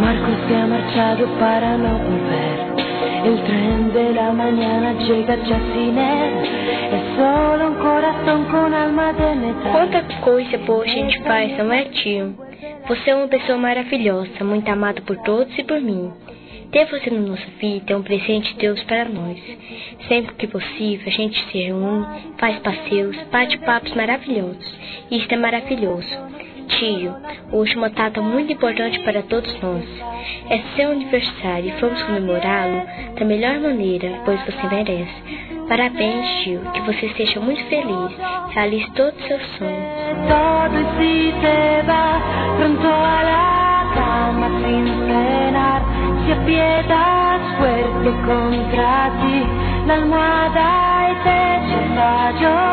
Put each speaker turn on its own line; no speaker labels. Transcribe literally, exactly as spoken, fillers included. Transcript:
Marco se ha marchado para no volver. El tren de la mañana llega ya sin él. Es solo un corazón con alma de metal.
Quanta coisa boa a gente faz, não é, tio? Você é uma pessoa maravilhosa, muito amada por todos e por mim. Ter você na nossa vida é um presente de Deus para nós. Sempre que possível, a gente se reúne, faz passeios, bate papos maravilhosos. E isso é maravilhoso. Tio, hoje é uma data muito importante para todos nós. É seu aniversário e vamos comemorá-lo da melhor maneira, pois você merece. Parabéns, tio, que você esteja muito feliz, realize todos os seus sonhos.
Todo y si te va pronto a la cama sin cenar, si aprietas fuerte contra ti la almohada y te lleva a llorar.